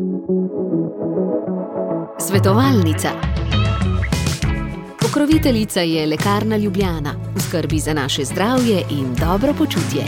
Svetovalnica. Pokroviteljica je Lekarna Ljubljana, v skrbi za naše zdravje in dobro počutje.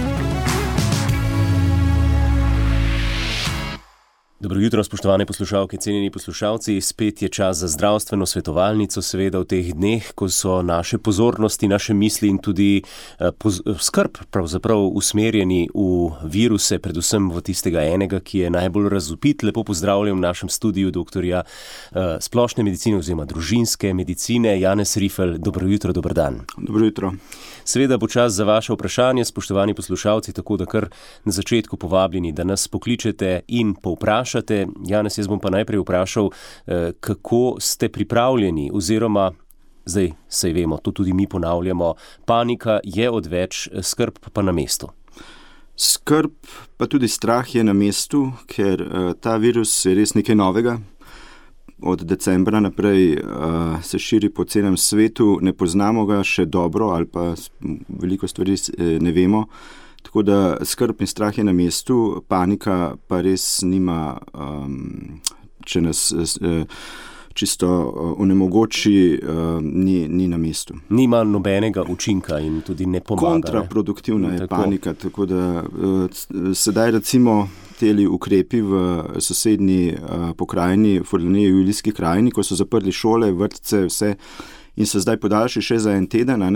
Dobro jutro, spoštovane poslušalke, cenjeni poslušalci. Spet je čas za zdravstveno svetovalnico, seveda v teh dneh, ko so naše pozornosti, naše misli in tudi skrb pravzaprav usmerjeni v viruse, predvsem v tistega enega, ki je najbolj razvpit. Lepo pozdravljam v našem studiu doktorja splošne medicine oziroma družinske medicine Janez Rifel. Dobro jutro, dober dan. Dobro jutro. Seveda bo čas za vaše vprašanje, spoštovani poslušalci, tako da kar na začetku povabljeni, da nas pokličete in povprašate. Janez, jaz bom pa najprej vprašal, kako ste pripravljeni oziroma, zdaj saj vemo, to tudi mi ponavljamo, panika je odveč, skrb pa na mestu. Skrb pa tudi strah je na mestu, ker ta virus je res nekaj novega. Od decembra naprej se širi po celem svetu, ne poznamo ga še dobro ali pa veliko stvari ne vemo. Tako da skrb in strah je na mestu, panika pa res nima, če nas čisto onemogoči, ni na mestu. Nima nobenega učinka in tudi ne pomaga. Kontraproduktivna je panika, tako da sedaj recimo teli ukrepi v sosednji pokrajini, Furlaniji, Julijski krajini, ko so zaprli šole, vrtce, vse in se zdaj podaljši še za en teden,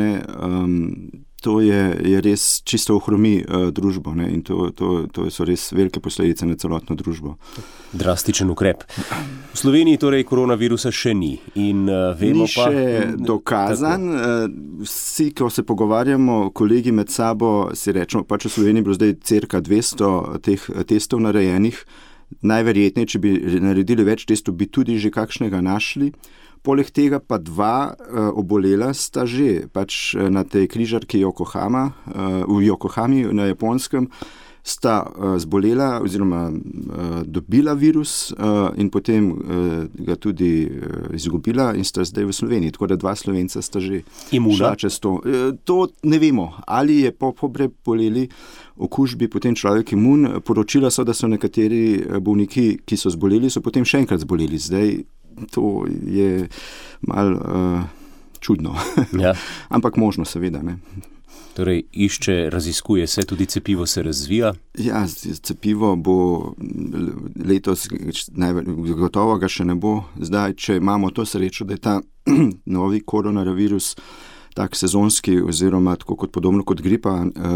to je res čisto ohromi družbo, in to so res velike posledice na celotno družbo. Drastičen ukrep. V Sloveniji torej koronavirusa še ni. In vemo ni še dokazan. Vsi, ko se pogovarjamo, kolegi med sabo, si rečemo, pač v Sloveniji bilo zdaj cirka 200 teh testov narejenih. Najverjetneje, če bi naredili več testov, bi tudi že kakšnega našli. Poleg tega pa 2 obolela sta že, pač na tej križarki v Yokohami na Japonskem sta zbolela oziroma dobila virus in potem ga tudi izgubila in sta zdaj v Sloveniji. Tako da 2 Slovenca sta že šla čez to. To ne vemo, ali je po preboleli okužbi potem človek imun. Poročila so, da so nekateri bolniki, ki so zboleli, so potem še enkrat zboleli. Zdaj to je malo čudno, ja. Ampak možno seveda, ne. Torej raziskuje se, tudi cepivo se razvija? Ja, cepivo bo letos, gotovo ga še ne bo. Zdaj, če imamo to srečo, da je ta novi koronavirus tak sezonski oziroma tako kot podobno kot gripa,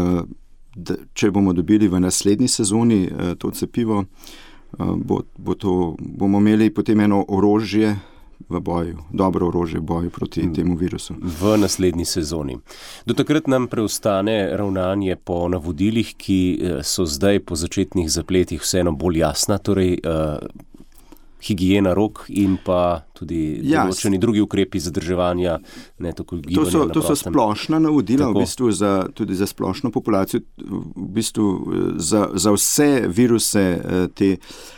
če bomo dobili v naslednji sezoni to cepivo, bomo imeli potem eno orožje v boju, dobro orožje v boju proti temu virusu. V naslednji sezoni. Do takrat nam preostane ravnanje po navodilih, ki so zdaj po začetnih zapletih vseeno bolj jasna, torej higiena rok in pa tudi določeni drugi ukrepi zadrževanja, ne tako gibanja na prostem. To so splošna navodila, v bistvu tudi za splošno populacijo, v bistvu za vse viruse te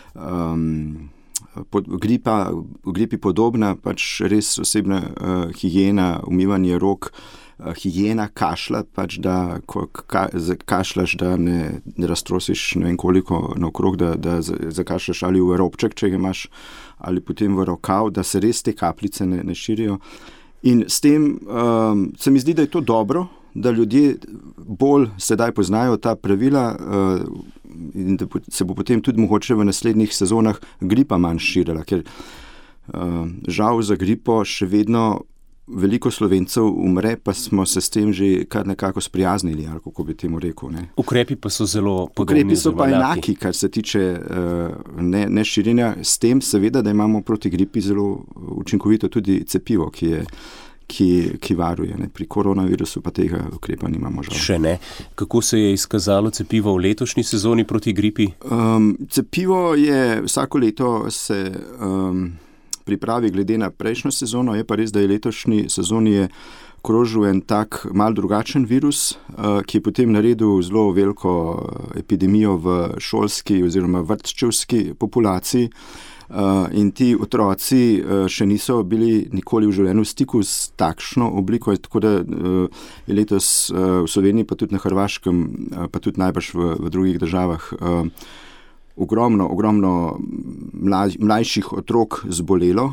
gripi podobna, pač res osebna higiena, umivanje rok, higiena kašlja, pač da ko kašljaš, da ne raztrosiš ne vem koliko naokrog, da zakašljaš ali v robček, če ga imaš, ali potem v rokav, da se res te kapljice ne širijo. In s tem se mi zdi, da je to dobro, da ljudje bolj sedaj poznajo ta pravila in da se bo potem tudi mogoče v naslednjih sezonah gripa manj širila, ker žal za gripo še vedno veliko Slovencev umre, pa smo se s tem že kar nekako sprijaznili, ali kako bi temu rekel. Ne. Ukrepi pa so zelo podobni. Ukrepi so pa enaki, kar se tiče ne širjenja, s tem seveda, da imamo proti gripi zelo učinkovito tudi cepivo, ki varuje. Ne. Pri koronavirusu pa tega ukrepa nimamo žal. Še ne. Kako se je izkazalo cepivo v letošnji sezoni proti gripi? Cepivo je vsako leto se pripravi glede na prejšnjo sezono, je pa res, da je letošnji sezoni krožil en tak mal drugačen virus, ki je potem naredil zelo veliko epidemijo v šolski oziroma vrtčevski populaciji. In ti otroci še niso bili nikoli v življenju v stiku s takšno obliko, tako da je letos v Sloveniji, pa tudi na Hrvaškem, pa tudi najbrž v drugih državah ogromno mlajših otrok zbolelo.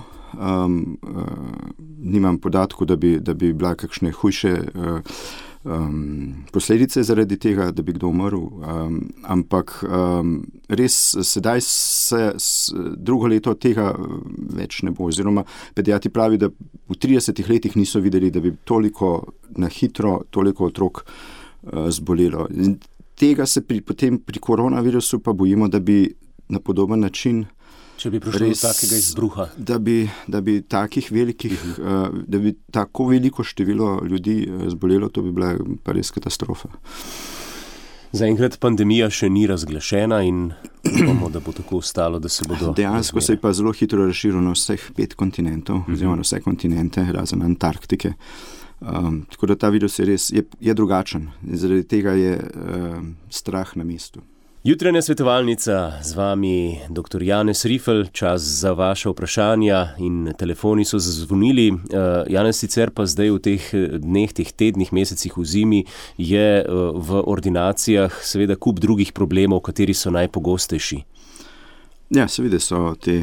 Nimam podatkov, da bi bila kakšne hujše posledice zaradi tega, da bi kdo umrl, ampak res sedaj se drugo leto tega več ne bo, oziroma pediatri pravi, da v 30 letih niso videli, da bi toliko na hitro toliko otrok zbolelo. In tega se potem pri koronavirusu pa bojimo, da bi na podoben način, če bi prišlo do takega izbruha, da bi takih velikih, da bi tako veliko število ljudi zbolelo, to bi bila pa res katastrofa. Zaenkrat pandemija še ni razglašena in upamo, da bo tako ostalo, da se bodo... Dejansko se je pa zelo hitro razširilo na vseh 5 kontinentov, oziroma na vse kontinente, razen Antarktike. Tako da ta virus je res je drugačen in zaradi tega je strah na mestu. Jutranja svetovalnica z vami, dr. Janez Rifl, čas za vaše vprašanja in telefoni so zazvonili. Janez, sicer pa zdaj v teh dneh, teh tednih, mesecih v zimi je v ordinacijah seveda kup drugih problemov, kateri so najpogostejši. Ja, seveda so te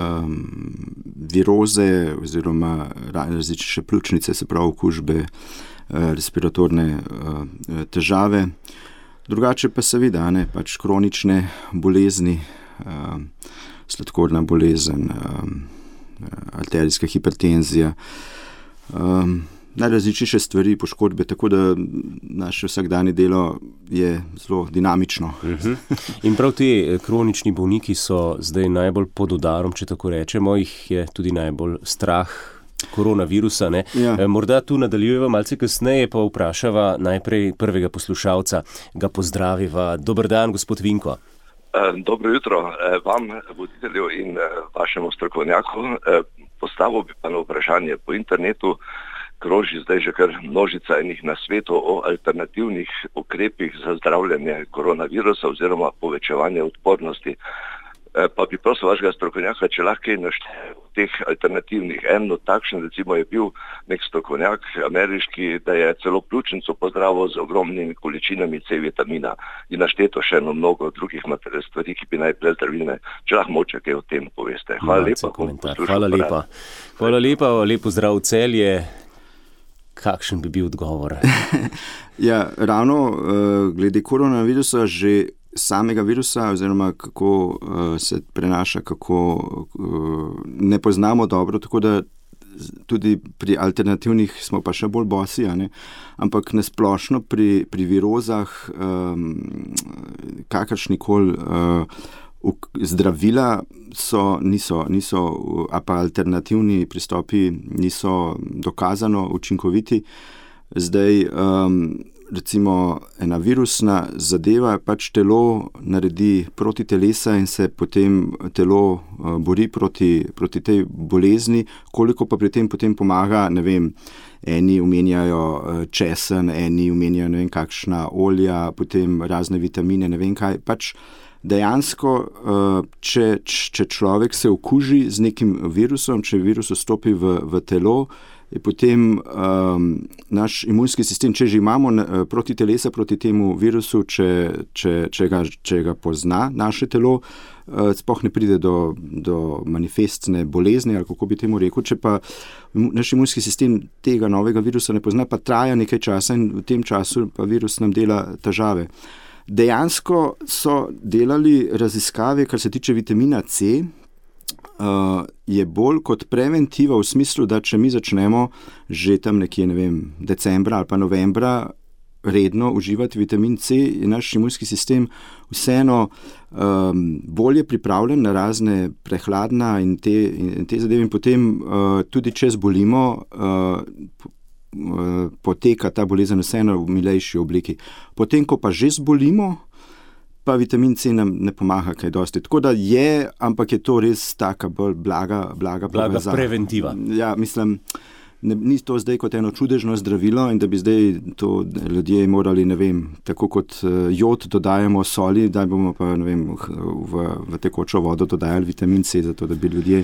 viroze oziroma različne pljučnice, se pravi okužbe, respiratorne težave. Drugače pa seveda, pač kronične bolezni, sladkorna bolezen, arterijska hipertenzija, najrazličnejše stvari, poškodbe, tako da naše vsakdanje delo je zelo dinamično. In prav ti kronični bolniki so zdaj najbolj pod udarom, če tako rečemo, jih je tudi najbolj strah koronavirusa. Ja. Morda tu nadaljujeva malce kasneje, pa vprašava najprej prvega poslušalca. Ga pozdraviva. Dober dan, gospod Vinko. Dobro jutro vam, voditelju in vašemu strokovnjaku. Postavil bi pa na vprašanje po internetu. Kroži zdaj že kar množica enih nasvetov o alternativnih ukrepih za zdravljenje koronavirusa oziroma povečevanje odpornosti. Pa bi prosil vašega strokovnjaka, če lahko našteje v teh alternativnih. Eno takšen, recimo, je bil nek strokovnjak ameriški, da je celo pljučnico pozdravil z ogromnimi količinami C vitamina in našteto še eno mnogo drugih stvari, ki bi naj bile zdravilne. Če lahko moče kaj o tem poveste. Hvala lepa. Hvala lepa, lepo zdrav Celje. Kakšen bi bil odgovor? Ja, ravno glede koronavirusa že samega virusa, oziroma kako se prenaša, kako ne poznamo dobro, tako da tudi pri alternativnih smo pa še bolj bosi, ampak nasplošno pri virozah kakršnikoli zdravila niso, a pa alternativni pristopi niso dokazano učinkoviti. Zdaj, recimo ena virusna zadeva, pač telo naredi protitelesa in se potem telo bori proti tej bolezni, koliko pa pri tem potem pomaga, ne vem, eni omenjajo česen, eni omenjajo ne vem kakšna olja, potem razne vitamine, ne vem kaj, pač dejansko, če človek se okuži z nekim virusom, če virus vstopi v telo, je potem naš imunski sistem, če že imamo protitelesa proti temu virusu, če ga pozna naše telo, sploh ne pride do manifestne bolezni, ali kako bi temu rekel. Če pa naš imunski sistem tega novega virusa ne pozna, pa traja nekaj časa in v tem času pa virus nam dela težave. Dejansko so delali raziskave, kar se tiče vitamina C, je bolj kot preventiva v smislu, da če mi začnemo že tam nekje, ne vem, decembra ali pa novembra redno uživati vitamin C, je naš imunski sistem vseeno bolje pripravljen na razne prehladna in te zadeve in potem tudi če zbolimo, poteka ta bolezen vseeno v milejši obliki. Potem, ko pa že zbolimo, pa vitamin C nam ne pomaga kaj dosti. Tako da je, ampak je to res taka bolj blaga preventiva. Ja, mislim, ni to zdaj kot eno čudežno zdravilo in da bi zdaj to ljudje morali, ne vem, tako kot jod dodajamo soli, da bomo pa, ne vem, v tekočo vodo dodajali vitamin C, zato da bi ljudje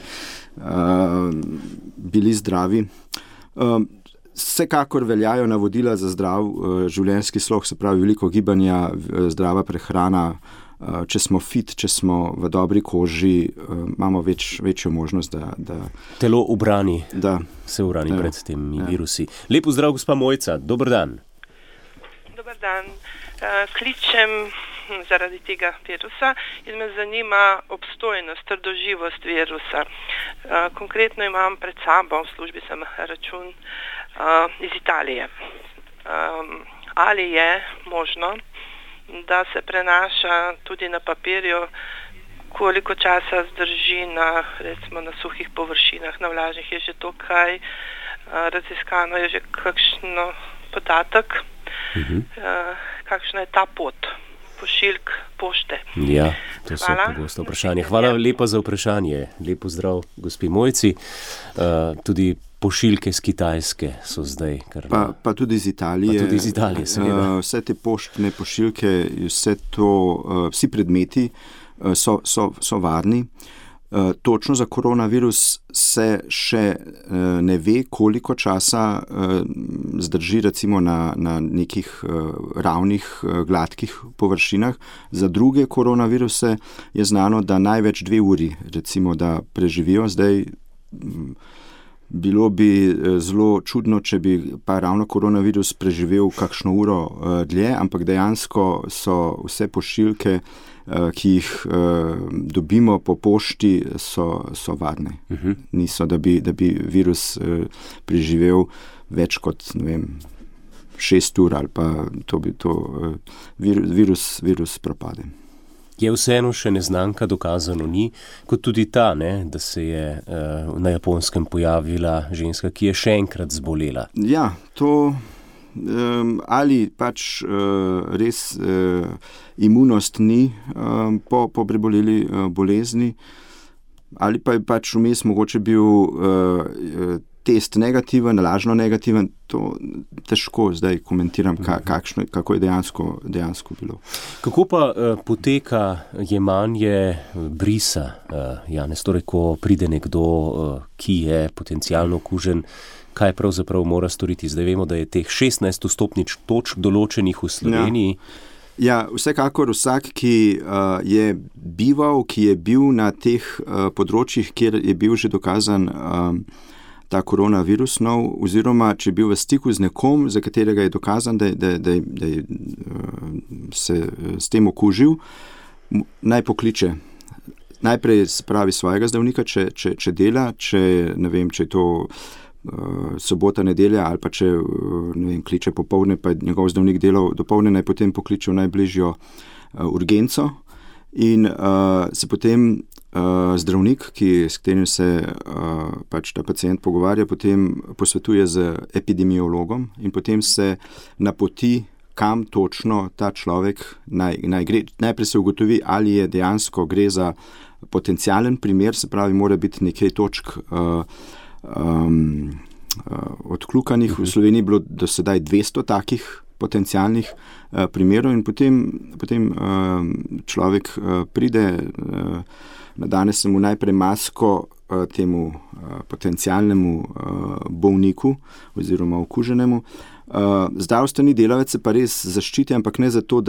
bili zdravi. Vsekakor veljajo navodila za zdrav življenjski slog, se pravi veliko gibanja, zdrava prehrana, če smo fit, če smo v dobri koži, imamo večjo možnost, da telo ubrani, se ubrani pred temi virusi. Lep pozdrav, gospa Mojca, dober dan. Dober dan. Kličem zaradi tega virusa in me zanima obstojnost, trdoživost virusa. Konkretno imam pred sabo, v službi sem račun iz Italije. Ali je možno, da se prenaša tudi na papirju, koliko časa zdrži recimo na suhih površinah, na vlažnih, je že to kaj raziskano, je že kakšno podatek, kakšna je ta pot pošiljk pošte. Ja, to so pogosto vprašanje. Hvala lepa za vprašanje. Lep pozdrav gospi Mojci. Tudi pošiljke z Kitajske so zdaj. Pa tudi iz Italije. Pa tudi iz Italije, seveda. Vse te poštne pošiljke, vsi predmeti so varni. Točno za koronavirus se še ne ve, koliko časa zdrži recimo na nekih ravnih, gladkih površinah. Za druge koronaviruse je znano, da največ 2 uri recimo, da preživijo. Zdaj bilo bi zelo čudno, če bi pa ravno koronavirus preživel kakšno uro dlje, ampak dejansko so vse pošiljke, ki jih dobimo po pošti, so varne. Niso, da bi virus preživel več kot, 6 ur ali pa virus propade. Je vseeno še neznanka, dokazano ni, kot tudi ta, da se je na Japonskem pojavila ženska, ki je še enkrat zbolela. Ja, to ali pač res imunost ni po preboleli bolezni, ali pa je pač vmes mogoče bil test negativen, lažno negativen, to težko zdaj komentiram, kako je dejansko bilo. Kako pa poteka jemanje brisa, Janez, torej, ko pride nekdo, ki je potencialno okužen, kaj pravzaprav mora storiti? Zdaj vemo, da je teh 16 vstopnic točk določenih v Sloveniji. Ja, vsekakor vsak, ki je bival, ki je bil na teh področjih, kjer je bil že dokazan ta koronavirus nov, oziroma če je bil v stiku z nekom, za katerega je dokazan, da se s tem okužil, naj pokliče. Najprej spravi svojega zdravnika, če dela, če je to sobota, nedelja, ali pa če kliče popoldne, pa je njegov zdravnik delal dopoldne, naj potem pokliče v najbližjo urgenco in se potem zdravnik, s katerim se pač ta pacient pogovarja, potem posvetuje z epidemiologom in potem se napoti, kam točno ta človek naj gre. Najprej se ugotovi, ali je dejansko gre za potencialen primer, se pravi, mora biti nekaj točk odkljukanih. V Sloveniji je bilo do sedaj 200 takih potencialnih primerov in potem človek pride, nadane se mu najprej masko temu potencialnemu bolniku oziroma okuženemu. Zdravstveni delavec se pa res zaščiti, ampak ne zato,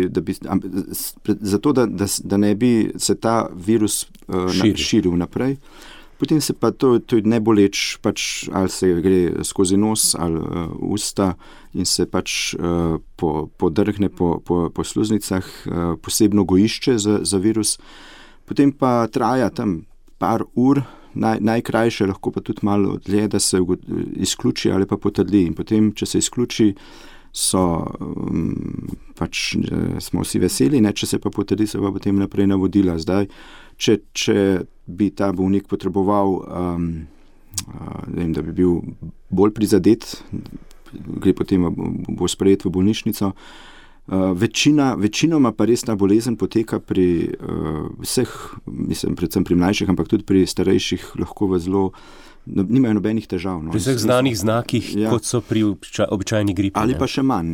da ne bi se ta virus širil naprej. Potem se pa to je neboleč, pač ali se gre skozi nos ali usta in se pač podrgne po sluznicah, posebno gojišče za virus. Potem pa traja tam par ur, najkrajše, lahko pa tudi malo dlje, da se izključi ali pa potrdi. In potem, če se izključi, smo vsi veseli, če se pa potrdi, se pa potem naprej navodila. Zdaj, če bi ta bolnik potreboval, da bi bil bolj prizadet, gre potem, bo sprejet v bolnišnico. Večinoma pa res ta bolezen poteka pri vseh, predvsem pri mlajših, ampak tudi pri starejših, lahko nimajo nobenih težav. Pri vseh znanih znakih, kot so pri običajni gripi. Ali pa še manj.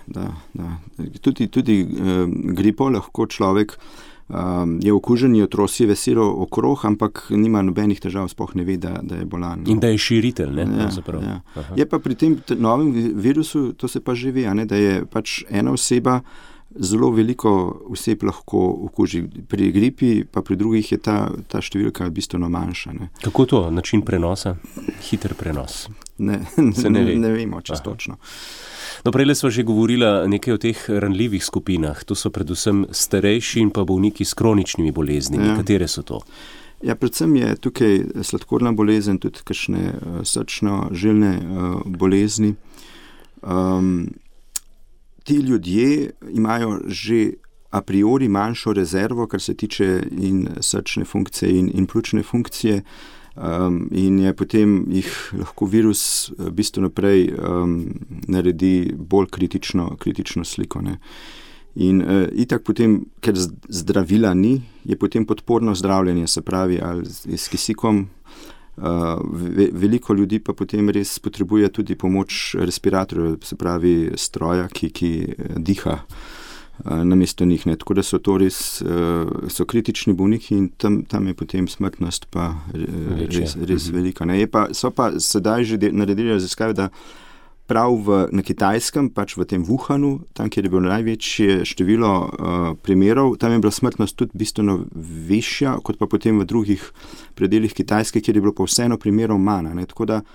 Tudi gripo lahko človek je okužen, jo trosi veselo okrog, ampak nima nobenih težav, sploh ne ve, da je bolan. In da je širitelj, ne? Je pa pri tem novem virusu, to se pa že ve, da je pač ena oseba zelo veliko oseb lahko okuži. Pri gripi, pa pri drugih je ta številka bistveno manjša. Ne. Kako to? Način prenosa? Hiter prenos? Ne vemo točno. No, prejle sva že govorila nekaj o teh ranljivih skupinah. To so predvsem starejši in pa bolniki s kroničnimi boleznimi. Ja. Katere so to? Ja, predvsem je tukaj sladkorna bolezen, tudi kakšne srčno-žilne bolezni. Ti ljudje imajo že a priori manjšo rezervo, kar se tiče in srčne funkcije in pljučne funkcije, in je potem jih lahko virus bistveno prej naredi bolj kritično sliko. Ne. In itak potem, ker zdravila ni, je potem podporno zdravljenje, se pravi, ali s kisikom. Veliko ljudi pa potem res potrebuje tudi pomoč respiratorja, se pravi stroja, ki diha namesto njih. Ne. Tako da so to res so kritični bolniki in tam je potem smrtnost pa res velika. Ne. So pa sedaj že naredili raziskave, da prav na Kitajskem, pač v tem Wuhanu, tam, kjer je bilo največje število primerov, tam je bila smrtnost tudi bistveno višja, kot pa potem v drugih predelih Kitajske, kjer je bilo pa vseeno primerov manj. Ne. Tako da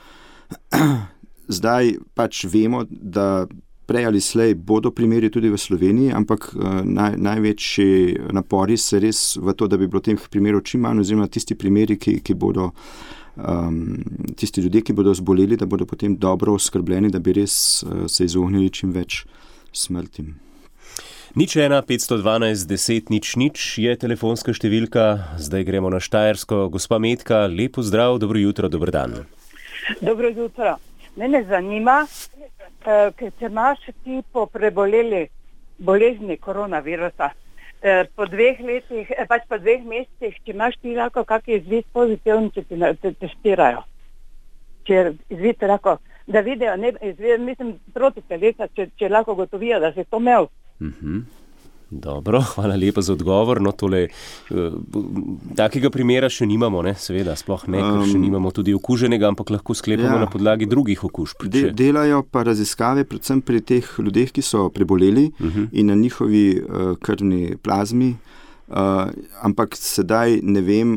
zdaj pač vemo, da prej ali slej bodo primeri tudi v Sloveniji, ampak največji napori se res v to, da bi bilo teh primerov čim manj, oziroma tisti primeri, ki bodo tisti ljudje, ki bodo zboleli, da bodo potem dobro oskrbljeni, da bi res se izognili čim več smrtim. 01 512 10 00 je telefonska številka. Zdaj gremo na Štajersko. Gospa Metka, lepo zdrav, dobro jutro, dober dan. Dobro jutro. Mene zanima, ker če imaš ti po preboleli bolezni koronavirusa, po 2 letih, pač po 2 mesecih, če imaš ti lahko kakšen izvid pozitiven, če te testirajo. Če izvid lahko, da vidijo, mislim, proti telesa, če lahko gotovijo, da si to imel. Dobro, hvala lepa za odgovor. No, tole, takega primera še nimamo, ne? Seveda, sploh ne, ker še nimamo tudi okuženega, ampak lahko sklepamo na podlagi drugih okužb. Delajo pa raziskave predvsem pri teh ljudeh, ki so preboleli in na njihovi krvni plazmi, ampak sedaj ne vem,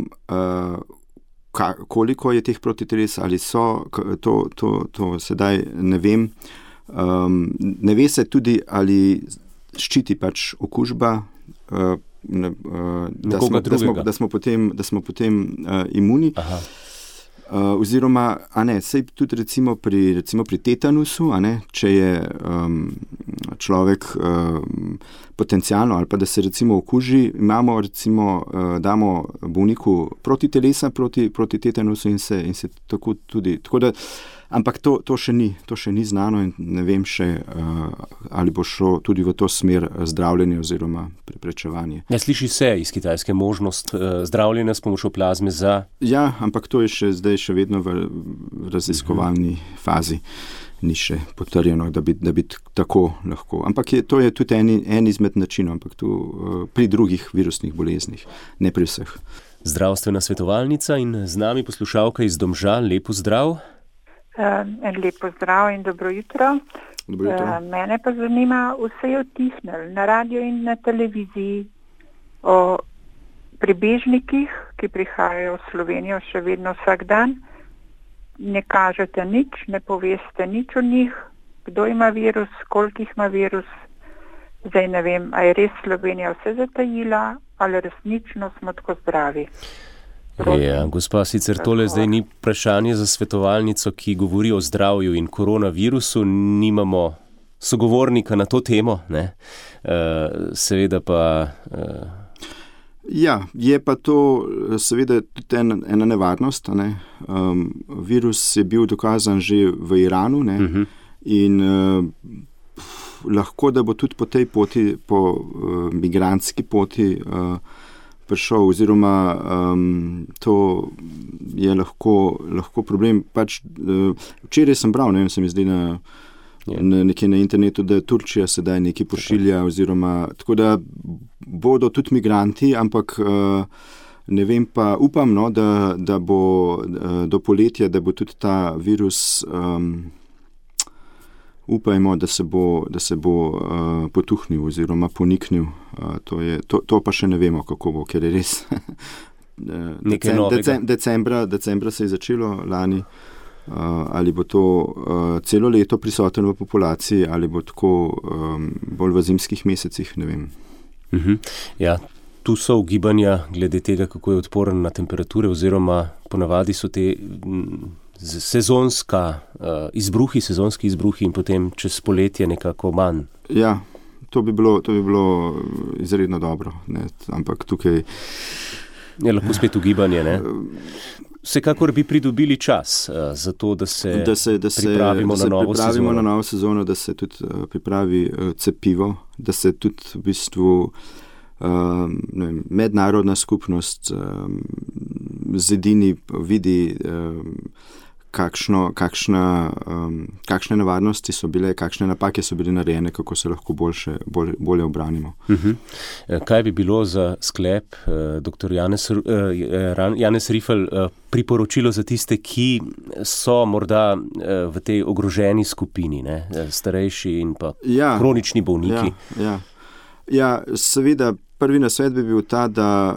koliko je teh protiteles, ali so, to sedaj ne vem. Ne ve se tudi, ali ščiti pač okužba, da smo potem imuni. Oziroma, sej tudi recimo pri tetanusu, če je človek potencialno, ali pa da se recimo okuži, damo bolniku protitelesa proti tetanusu in se tako tudi. Tako da, ampak to še ni znano in ne vem še, ali bo šlo tudi v to smer zdravljenje oziroma preprečevanje. Ja, sliši se iz Kitajske možnost zdravljenja s pomočjo plazme za... Ja, ampak to je zdaj še vedno v raziskovalni fazi. Ni še potrjeno, da bi tako lahko. Ampak to je tudi en izmed načinov, ampak tu pri drugih virusnih boleznih, ne pri vseh. Zdravstvena svetovalnica in z nami poslušalka iz Domžal. Lepo zdrav. Lepo zdrav in dobro jutro. Mene pa zanima, vse je utihnilo na radio in na televiziji o prebežnikih, ki prihajajo v Slovenijo še vedno vsak dan. Ne kažete nič, ne poveste nič o njih, kdo ima virus, koliko jih ima virus. Zdaj ne vem, a je res Slovenija vse zatajila ali resnično smo tako zdravi. Ja, gospa, sicer tole zdaj ni vprašanje za svetovalnico, ki govori o zdravju in koronavirusu, nimamo sogovornika na to temo, ne? Seveda pa... Ja, je pa to seveda tudi ena nevarnost, ne? Virus je bil dokazan že v Iranu, ne? In lahko, da bo tudi po tej poti, po migrantski poti prišel, oziroma to je lahko problem. Pač, včeraj sem bral, ne vem, se mi zdi nekje na internetu, da Turčija sedaj nekaj pošilja, oziroma tako da bodo tudi migranti, ampak ne vem pa, upam, no, da bo do poletja, da bo tudi ta virus upajmo, da se bo potuhnil oziroma poniknil. To pa še ne vemo, kako bo, ker je res. Decembra se je začelo lani. Ali bo to celo leto prisoten v populaciji, ali bo tako bolj v zimskih mesecih, ne vem. Ja, tu so ugibanja glede tega, kako je odporen na temperature, oziroma ponavadi so te sezonski izbruhi in potem čez poletje nekako manj. Ja, to bi bilo izredno dobro, ne? Ampak tukaj... Je lahko spet ugibanje, ne? Vsekakor bi pridobili čas za to, da se pripravimo na novo sezono. Da se tudi pripravi cepivo, da se tudi v bistvu mednarodna skupnost zedini vidi, kakšne nevarnosti so bile, kakšne napake so bile narejene, kako se lahko bolje obranimo. Kaj bi bilo za sklep, dr. Janez Rifel, priporočilo za tiste, ki so morda v tej ogroženi skupini, ne? Starejši in pa kronični bolniki? Ja, seveda, prvi nasvet bi bil ta, da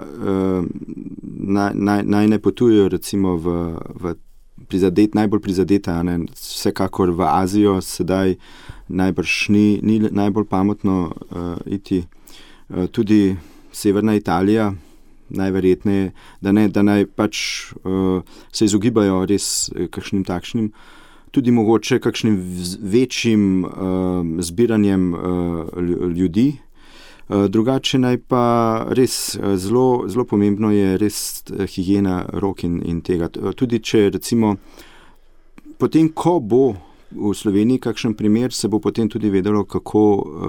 naj ne potujejo recimo v najbolj prizadeta, ne? Vsekakor v Azijo sedaj najbrž ni najbolj pametno iti. Tudi severna Italija, najverjetneje, da naj pač se izogibajo res kakšnim takšnim, tudi mogoče kakšnim večjim zbiranjem ljudi. Drugače naj pa res zelo pomembno je res higiena rok in tega. Tudi če recimo potem, ko bo v Sloveniji kakšen primer, se bo potem tudi vedelo, kako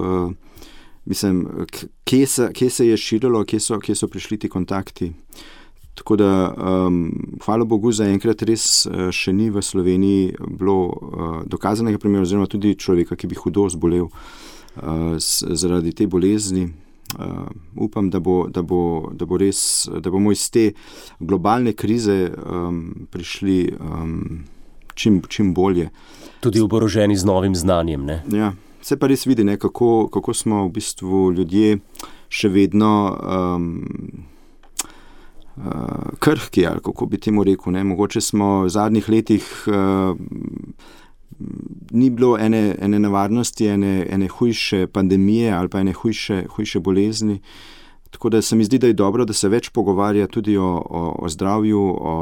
kje se je širilo, kje so prišli ti kontakti. Tako da hvala Bogu, zaenkrat res še ni v Sloveniji bilo dokazanega primera, oziroma tudi človeka, ki bi hudo zbolel zaradi te bolezni. Upam, da bomo iz te globalne krize prišli čim bolje. Tudi oboroženi z novim znanjem, ne? Ja, se pa res vidi, ne, kako smo v bistvu ljudje še vedno krhki, ali kako bi temu rekel, ne? Mogoče smo v zadnjih letih ni bilo ene nevarnosti, ene hujše pandemije ali pa ene hujše bolezni. Tako da se mi zdi, da je dobro, da se več pogovarja tudi o zdravju,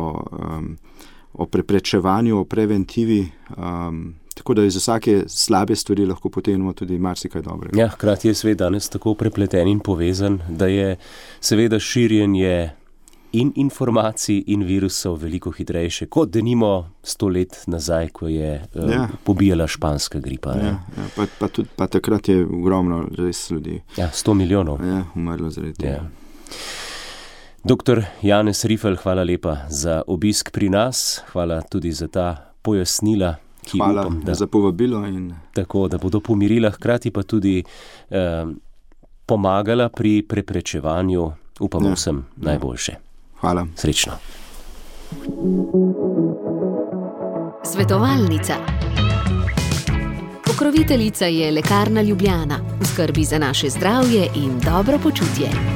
o preprečevanju, o preventivi. Tako da iz vsake slabe stvari lahko potegnemo tudi marsikaj dobrega. Ja, hkrati je svet danes tako prepleten in povezan, da je seveda širjenje in informacij in virusov veliko hitrejše, kot denimo 100 let nazaj, ko je pobijala španska gripa. Pa takrat je ogromno res ljudi. Ja, 100 milijonov. Ja, umrlo zaradi tega. Dr. Janez Rifel, hvala lepa za obisk pri nas, hvala tudi za ta pojasnila. Hvala za povabilo. Tako, da bodo pomirila, hkrati pa tudi pomagala pri preprečevanju, upamo vsem najboljše. Hvala. Srečno. Svetovalnica. Pokroviteljica je Lekarna Ljubljana, v skrbi za naše zdravje in dobro počutje.